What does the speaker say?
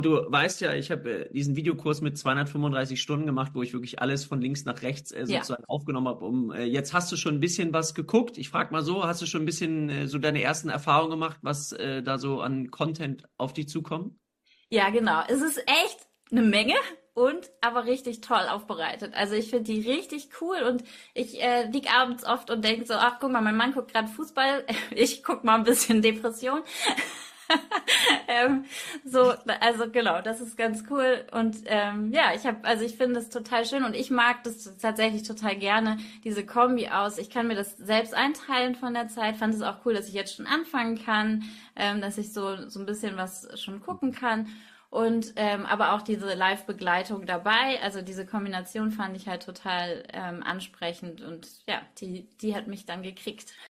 Du weißt ja, ich habe diesen Videokurs mit 235 Stunden gemacht, wo ich wirklich alles von links nach rechts Ja. sozusagen aufgenommen habe. Jetzt hast du schon ein bisschen was geguckt. Ich frage mal so, hast du schon ein bisschen so deine ersten Erfahrungen gemacht, was da so an Content auf dich zukommt? Ja, genau. Es ist echt eine Menge und aber richtig toll aufbereitet. Also ich finde die richtig cool und ich lieg abends oft und denke so, ach guck mal, mein Mann guckt gerade Fußball, ich guck mal ein bisschen Depression. So, also genau, das ist ganz cool. Und ja, also ich finde es total schön und ich mag das tatsächlich total gerne, diese Kombi aus. Ich kann mir das selbst einteilen von der Zeit. Fand es auch cool, dass ich jetzt schon anfangen kann, dass ich so ein bisschen was schon gucken kann. Und aber auch diese Live-Begleitung dabei, also diese Kombination fand ich halt total ansprechend und ja, die hat mich dann gekriegt.